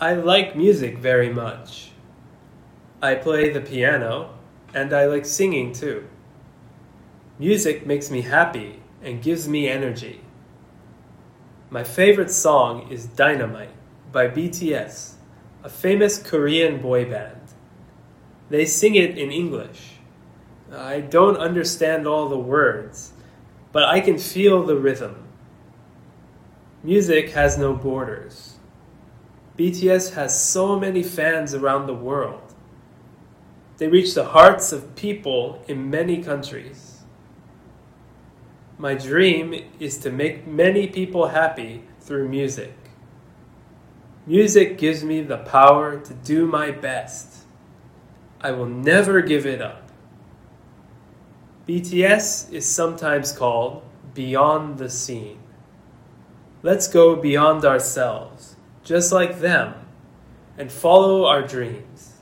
I like music very much. I play the piano, and I like singing too. Music makes me happy and gives me energy. My favorite song is Dynamite by BTS, a famous Korean boy band. They sing it in English. I don't understand all the words, but I can feel the rhythm. Music has no borders. BTS has so many fans around the world. They reach the hearts of people in many countries. My dream is to make many people happy through music. Music gives me the power to do my best. I will never give it up. BTS is sometimes called Beyond the Scene. Let's go beyond ourselves, just like them, and follow our dreams.